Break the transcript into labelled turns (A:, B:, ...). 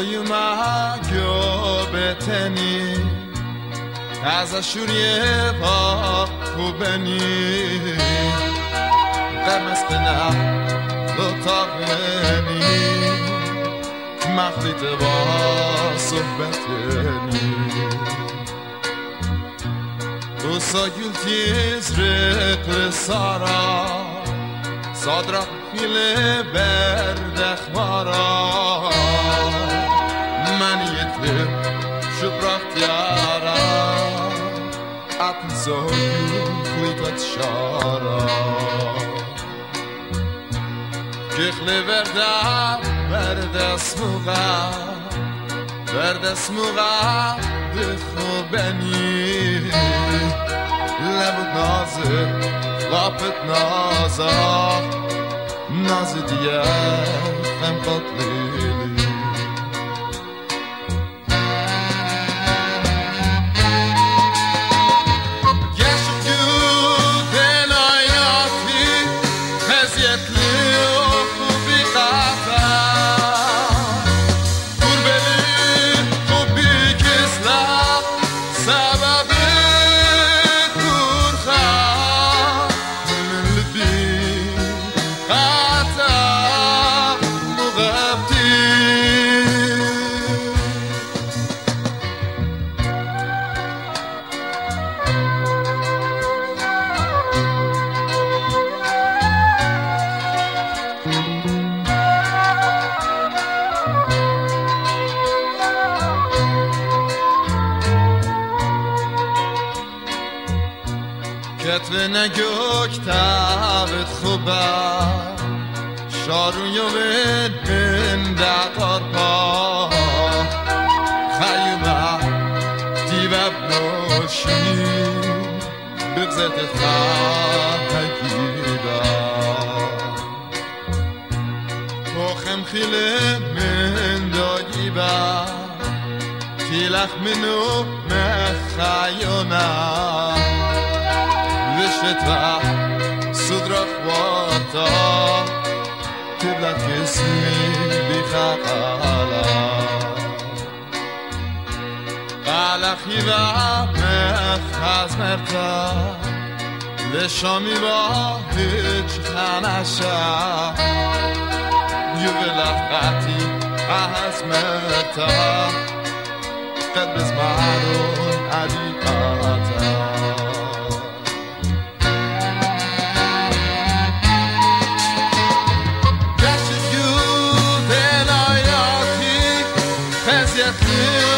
A: Soyuma göbeteni Kaza şuriye bak kubeni Qemes qina lutaqeni Maqlit ba sohbeteni Usa gül tizriq sara Sadrak file berdekhmara من یتلب شبرخت یارا اتن زوگو خویتت شارا کخلی وردس موغا دخو بنی لبت نازه لابت نازه دیگه خم قطلیلی کتوه گوک تابت خوبه شارون یومن من دقار پا خیومه دیوب نوشی ببزت خواهگیده توخم خیله من داگیبه تیلخ منو مخیونه لشتا صدرخ واتا تبلت جسمي بخاقالا قلخي ومخز مرتا لشامي باهج خانشا يبلغتي أهز مرتا قد بزمارون عديقاتا Yeah.